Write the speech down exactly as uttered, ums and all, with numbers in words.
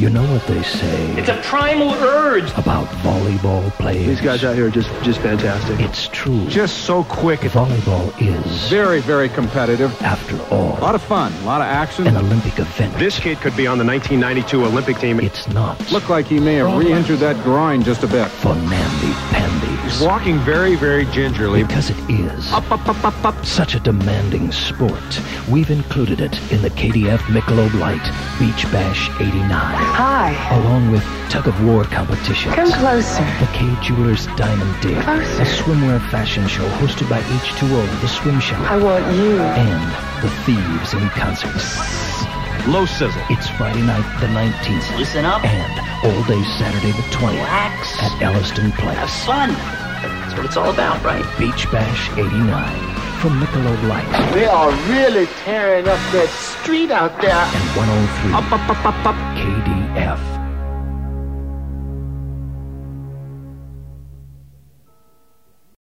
You know what they say? It's a primal urge About volleyball players. These guys out here are just, just fantastic. It's true. Just so quick. Volleyball is, Very, very competitive. after all, A lot of fun, a lot of action. an Olympic event. This kid could be on the nineteen ninety-two Olympic team. It's not Looked like he may have re-injured that groin just a bit. for namby-pambies. Walking very, very gingerly. Because it is Up, up, up, up, up. such a demanding sport, we've included it in the K D F Michelob Light Beach Bash eighty-nine. Hi. Along with tug-of-war competitions. Come closer. The K Jewelers Diamond Dig. Closer. A swimwear fashion show hosted by H two O, The Swim Shop. I want you. And The Thieves in Concert. Low sizzle. It's Friday night the nineteenth. Listen up. And all day Saturday the twentieth. Relax. At Elliston Place. Have fun. That's what it's all about, right? Beach Bash eighty-nine. From Michelob Light. They are really tearing up that street out there. And one oh three. Up, up, up, up, up. K D F.